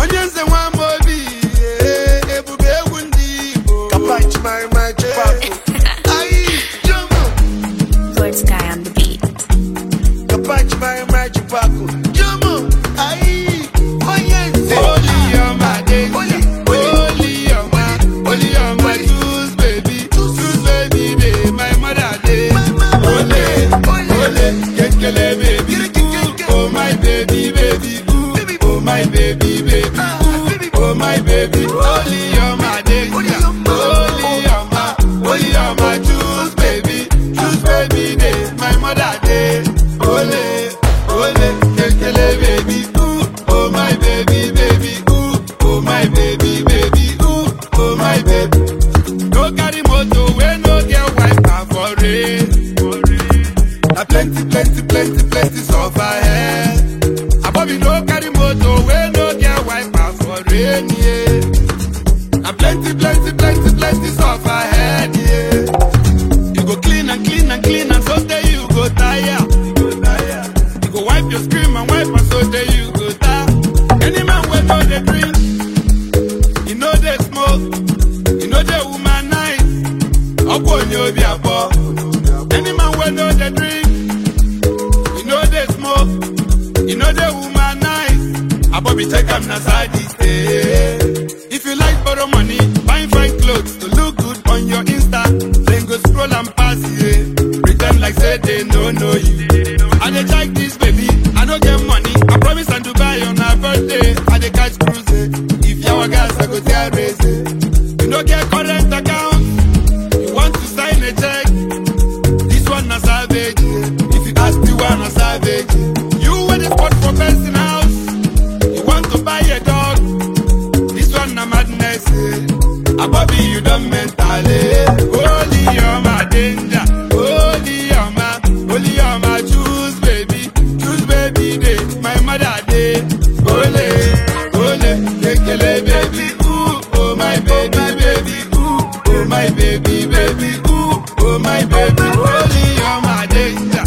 Onyenze wa mobi, ebube wundi. Kapachi my Chipaco. Aye, Jomo. Good Sky on the beat. Kapachi my Chipaco. Jomo, aye, Onyenze. Holy on my day, holy on my juice baby day, my mother day. Ole, kekele baby, oh my baby, oh my baby, oh my baby. Holy on my day, holy on my juice baby day, my mother day. Ole, kekele baby, oh my baby, oh my baby, oh my baby. No carry motor when no get wiper for rain. Na plenty suffer here. Abobi no carry motor when no get wiper for rain. Yeah. Na plenty suffer here. Yeah. You go clean and so day you go tire. You go wipe your screen and wipe and so day you go tire. Any man wey no dey drink, you know they smoke, you know they womanize. Ogbonye obi abo. Any man wey no dey drink, you know they smoke, you know they womanize. Abobi take am na side stay. If you like borrow money, buy fine clothes to look good on your Insta, then go scroll and pass it. Pretend like say they no know you. I dey check this baby, I no get money. I promise I'm Dubai on her birthday. I dey catch cruise. If your gas I go tear race. You no get current account, you want to sign a check. This one na savage. If you ask the one na savage. You went the spot for person house. You want to buy a dog. This one na madness. Abobi you done mentally. Holy on my danger. Holy on my choose baby day. My mother day. Ole, kekele baby. Oh my baby. Oh my baby. Oh my baby. Holy on my danger.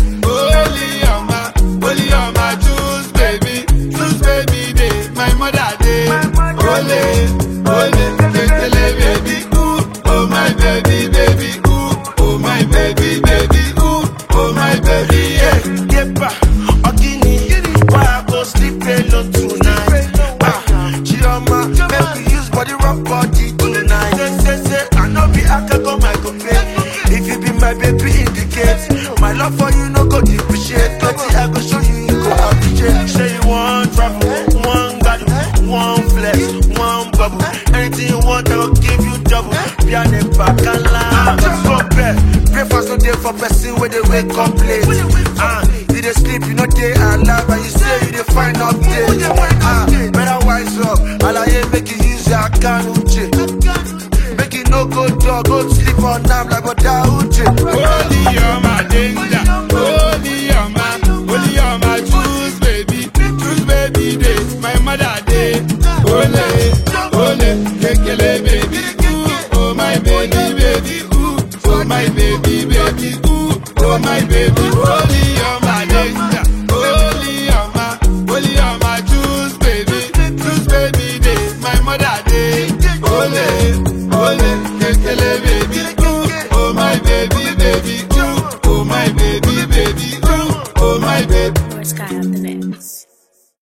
Holy on my choose baby day. My mother day. Ole, kekele baby. Oh my baby. Oh my baby. Oh my baby. Yepa, Ogini, why I go sleep alone tonight? Chioma, make we use body rock body tonight. Say, I know be go my compare. If you be my baby, indicate my love for you no go depreciate. Plenty I go show you, you go appreciate. Say you want travel, one gadu, one flex, one bubble. Anything you want, I will give you double. Piano back and line. Just compare. Breakfast no day for person where they wake up late. You dey sleep, you know they alive, and you say you dey find update. Better wise up, alaye make you use your account uche. Make you no go dog, go sleep on them like what that uche. Holy on my danger, holy on my choose baby day, my mother day. Ole, kekele baby, oh my baby, oh my baby, oh my baby, holy